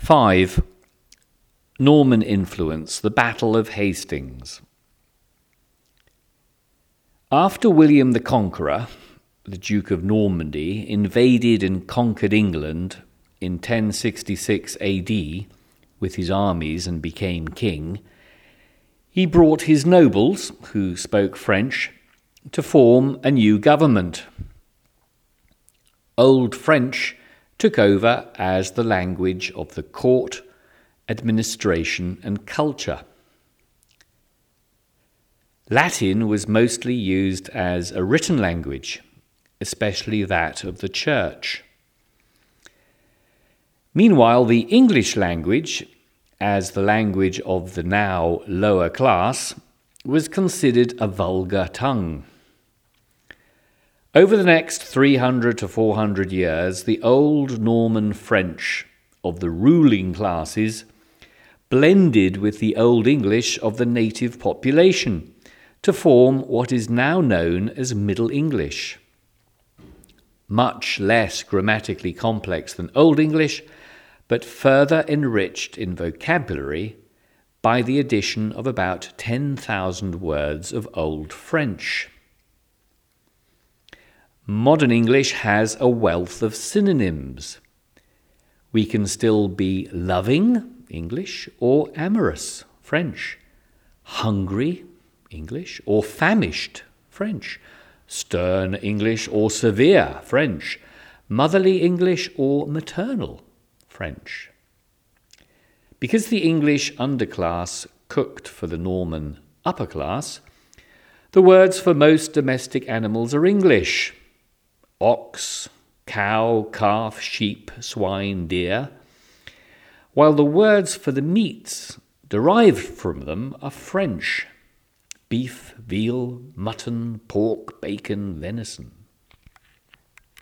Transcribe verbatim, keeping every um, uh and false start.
Five. Norman influence, the Battle of Hastings. After William the Conqueror, the Duke of Normandy, invaded and conquered England in ten sixty-six A D with his armies and became king, he brought his nobles, who spoke French, to form a new government. Old French took over as the language of the court, administration, and culture. Latin was mostly used as a written language, especially that of the church. Meanwhile, the English language, as the language of the now lower class, was considered a vulgar tongue. Over the next three hundred to four hundred years, the old Norman French of the ruling classes blended with the Old English of the native population to form what is now known as Middle English. Much less grammatically complex than Old English, but further enriched in vocabulary by the addition of about ten thousand words of Old French. Modern English has a wealth of synonyms. We can still be loving, English, or amorous, French, hungry, English, or famished, French, stern English or severe, French, motherly English or maternal, French. Because the English underclass cooked for the Norman upper class, the words for most domestic animals are English: ox, cow, calf, sheep, swine, deer, while the words for the meats derived from them are French: beef, veal, mutton, pork, bacon, venison.